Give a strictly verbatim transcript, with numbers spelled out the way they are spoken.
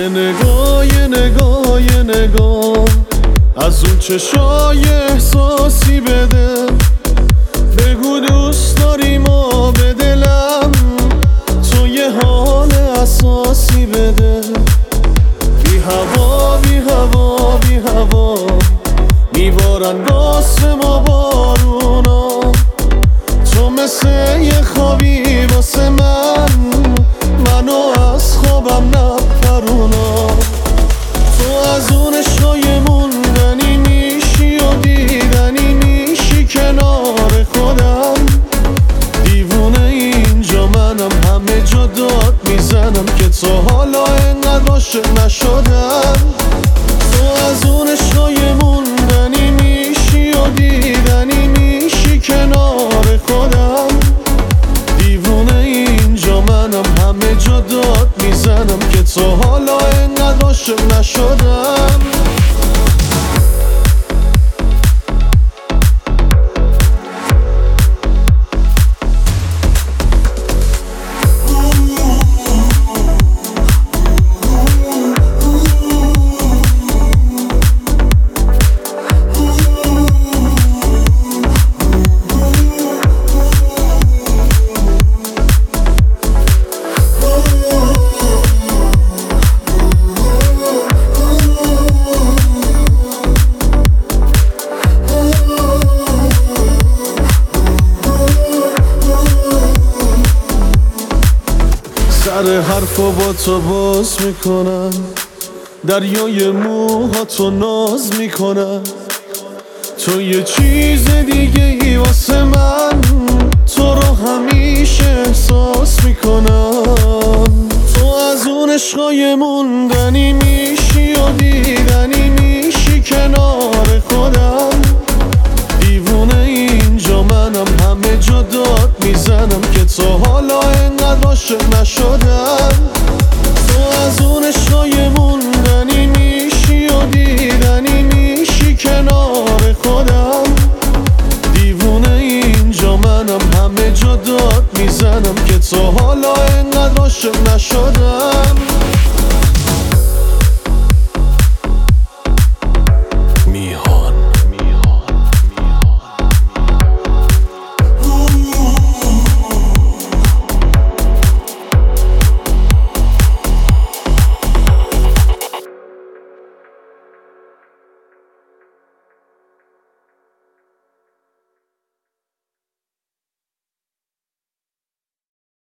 یه نگاه یه نگاه یه نگاه از اون چشای احساسی بده، بگو دوست داری ما به دلم تو یه حال اساسی بده. بی هوا بی هوا بی هوا میبارن واسه ما بارونا، تو مثل یه خوابی واسه من، منو از خوابم نپرونا. تو از اون عشقای موندنی میشی و دیدنی میشی کنار خودم، دیوونه اینجا منم، همه جا داد میزنم که تا حالا انقدر عاشق نشدم. تو از اون عشقای موندنی میشی و دیدنی میشی کنار خودم، دیوونه اینجا منم، همه جا داد میزنم که تا حالا انقدر عاشق نشدم. سر حرفا با تو باز میکنم، دریای موهاتو ناز میکنم، تو یه چیز دیگه ای واسه من، تو رو همیشه احساس میکنم. تو از اون عشقای موندنی میشی و دیدنی میشی کنار خودم، دیوونه اینجا منم، همه جا داد میزنم که تا حالا انقدر عاشق نشدم. تو از اون عشقای موندنی میشی و دیدنی میشی کنار خودم، دیوونه اینجا منم، همه جا داد میزنم که تا حالا انقدر عاشق نشدم.